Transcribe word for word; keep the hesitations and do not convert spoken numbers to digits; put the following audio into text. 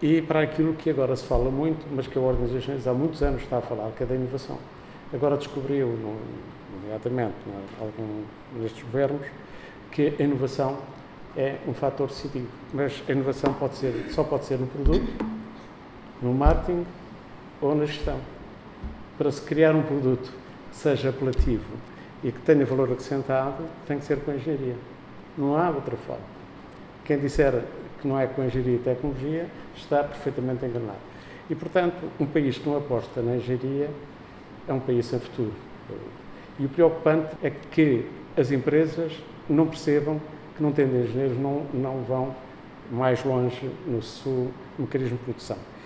e para aquilo que agora se fala muito, mas que a Organização há muitos anos está a falar, que é da inovação. Agora descobriu, imediatamente, algum destes governos, que a inovação é um fator decisivo. Mas a inovação pode ser, só pode ser no produto, no marketing ou na gestão. Para se criar um produto que seja apelativo e que tenha valor acrescentado, tem que ser com engenharia. Não há outra forma. Quem disser que não é com engenharia e tecnologia está perfeitamente enganado. E, portanto, um país que não aposta na engenharia é um país sem futuro. E o preocupante é que as empresas não percebam que, não tendo engenheiros, não, não vão mais longe no seu mecanismo de produção.